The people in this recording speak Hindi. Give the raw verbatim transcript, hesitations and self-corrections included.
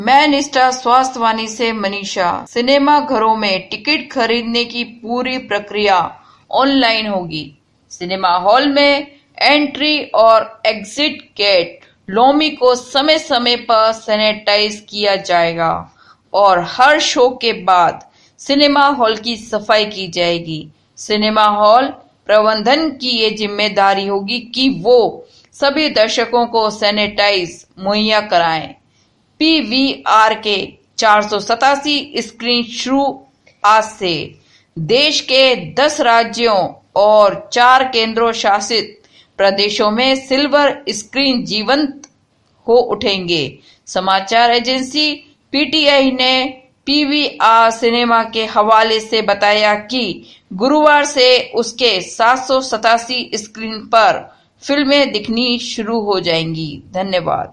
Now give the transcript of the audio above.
मैं निष्ठा स्वास्थ्यवाणी से मनीषा। सिनेमा घरों में टिकट खरीदने की पूरी प्रक्रिया ऑनलाइन होगी। सिनेमा हॉल में एंट्री और एग्जिट गेट लोमी को समय समय पर सैनिटाइज किया जाएगा और हर शो के बाद सिनेमा हॉल की सफाई की जाएगी। सिनेमा हॉल प्रबंधन की ये जिम्मेदारी होगी कि वो सभी दर्शकों को सैनिटाइज मुहैया कराएं। पीवीआर के चार सौ सतासी स्क्रीन शुरू आज से। देश के दस राज्यों और चार केंद्र शासित प्रदेशों में सिल्वर स्क्रीन जीवंत हो उठेंगे। समाचार एजेंसी पीटीआई ने पीवीआर सिनेमा के हवाले से बताया कि गुरुवार से उसके सात सौ सतासी स्क्रीन पर फिल्में दिखनी शुरू हो जाएंगी। धन्यवाद।